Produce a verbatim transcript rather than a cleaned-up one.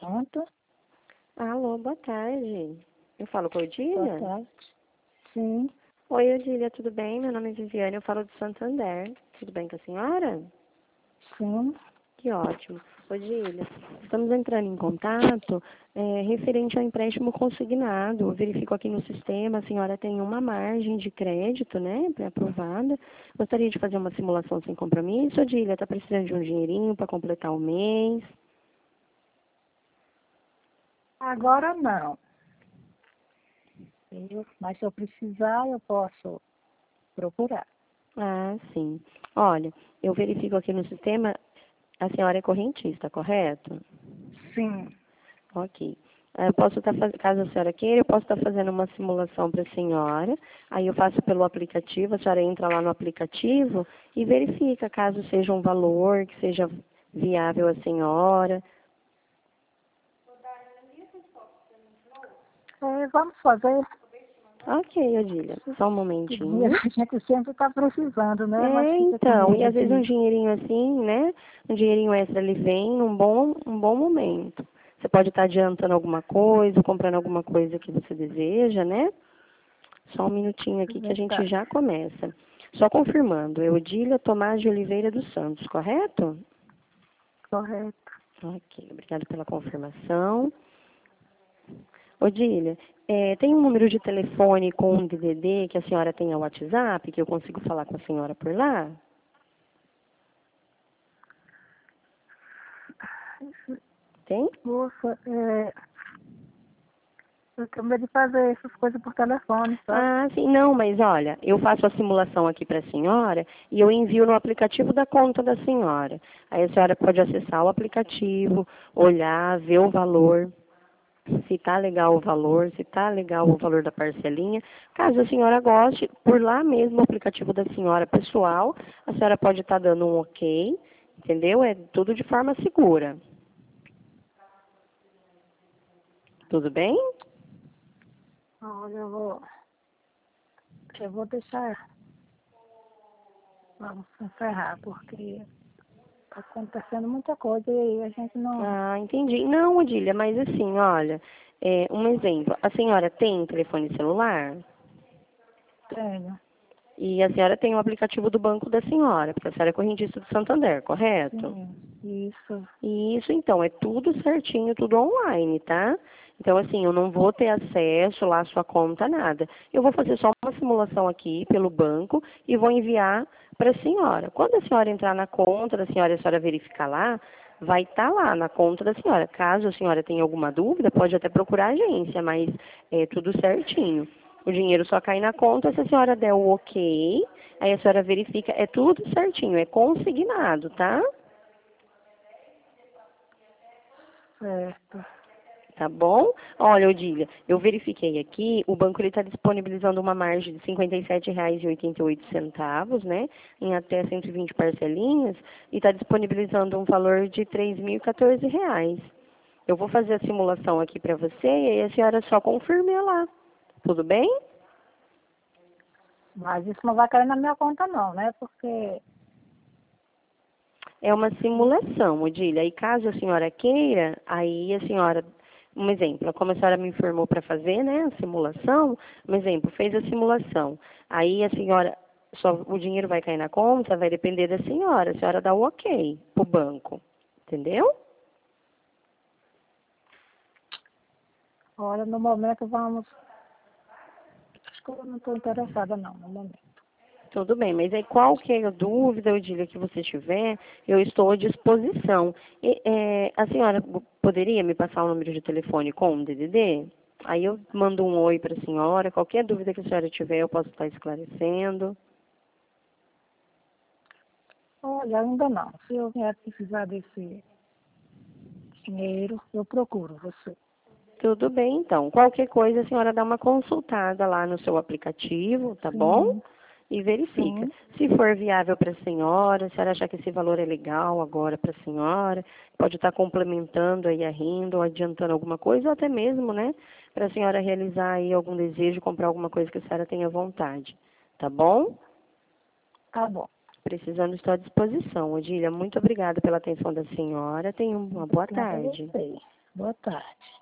Pronto. Alô, boa tarde. Eu falo com a Boa Odília? tarde. Sim. Oi, Odília, tudo bem? Meu nome é Viviane, eu falo do Santander. Tudo bem com a senhora? Sim. Que ótimo. Odília, estamos entrando em contato é, referente ao empréstimo consignado. Eu verifico aqui no sistema, a senhora tem uma margem de crédito, né, pré-aprovada. Gostaria de fazer uma simulação sem compromisso. Odília, está precisando de um dinheirinho para completar o mês? Agora não. Eu, mas se eu precisar, eu posso procurar. Ah, sim. Olha, eu verifico aqui no sistema, a senhora é correntista, correto? Sim. Ok. Ah, Eu posso estar fazendo, caso a senhora queira, eu posso estar fazendo uma simulação para a senhora. Aí eu faço pelo aplicativo, a senhora entra lá no aplicativo e verifica caso seja um valor que seja viável à senhora. É, vamos fazer. Ok, Odília, só um Que dinheiro momentinho. a gente sempre está precisando, né? Mas É, fica com então, e medo às vezes um de... dinheirinho assim, né? Um dinheirinho extra ele vem num bom, um bom momento. Você pode estar adiantando alguma coisa, comprando alguma coisa que você deseja, né? Só um minutinho aqui que a gente Verdade. já começa. Só confirmando, Eudília Tomás de Oliveira dos Santos, correto? Correto. Ok, obrigada pela confirmação. Odília, é, tem um número de telefone com um D D D que a senhora tem ao WhatsApp, que eu consigo falar com a senhora por lá? Tem? Moça, é, eu tenho medo de fazer essas coisas por telefone, sabe? Ah, sim, não, mas olha, eu faço a simulação aqui para a senhora e eu envio no aplicativo da conta da senhora. Aí a senhora pode acessar o aplicativo, olhar, ver o valor, se tá legal o valor, se tá legal o valor da parcelinha. Caso a senhora goste, por lá mesmo o aplicativo da senhora pessoal, a senhora pode estar dando um ok, entendeu? É tudo de forma segura. Tudo bem? Olha, eu vou... Eu vou deixar... Vamos encerrar, porque está acontecendo muita coisa e a gente não... Ah, entendi. Não, Odília, mas assim, olha, é, um exemplo. A senhora tem telefone celular? Tenho. E a senhora tem o aplicativo do banco da senhora, porque a senhora é correntista do Santander, correto? Sim, isso. Isso, então, é tudo certinho, tudo online, tá? Então, assim, eu não vou ter acesso lá à sua conta, nada. Eu vou fazer só uma simulação aqui pelo banco e vou enviar para a senhora. Quando a senhora entrar na conta da senhora e a senhora verificar lá, vai estar lá na conta da senhora. Caso a senhora tenha alguma dúvida, pode até procurar a agência, mas é tudo certinho. O dinheiro só cai na conta se a senhora der o ok, aí a senhora verifica, é tudo certinho, é consignado, tá? Certo. Tá bom? Olha, Odília, eu verifiquei aqui, o banco está disponibilizando uma margem de cinquenta e sete reais e oitenta e oito centavos, né, em até cento e vinte parcelinhas, e está disponibilizando um valor de três mil e quatorze reais. Eu vou fazer a simulação aqui para você e aí a senhora só confirme lá. Tudo bem? Mas isso não vai cair na minha conta não, né? Porque... É uma simulação, Odília. E caso a senhora queira, aí a senhora, um exemplo, como a senhora me informou para fazer, né, a simulação, um exemplo, fez a simulação. Aí a senhora, só o dinheiro vai cair na conta, vai depender da senhora. A senhora dá o ok pro banco, entendeu? Olha, no momento vamos... Acho que eu não estou interessada não, no momento. Tudo bem, mas aí qualquer dúvida, Odília, que você tiver, eu estou à disposição. E, é, a senhora poderia me passar o número de telefone com o D D D? Aí eu mando um oi para a senhora. Qualquer dúvida que a senhora tiver, eu posso estar esclarecendo. Olha, ainda não. Se eu vier precisar desse dinheiro, eu procuro você. Tudo bem, então. Qualquer coisa, a senhora dá uma consultada lá no seu aplicativo, tá bom? Sim, E verifica. sim. Se for viável para a senhora, se a senhora achar que esse valor é legal agora para a senhora, pode estar complementando aí a renda ou adiantando alguma coisa, ou até mesmo, né, para a senhora realizar aí algum desejo, comprar alguma coisa que a senhora tenha vontade. Tá bom? Tá bom. Precisando, estou à disposição. Odília, muito obrigada pela atenção da senhora. Tenha uma boa Obrigada a tarde. você. Boa tarde.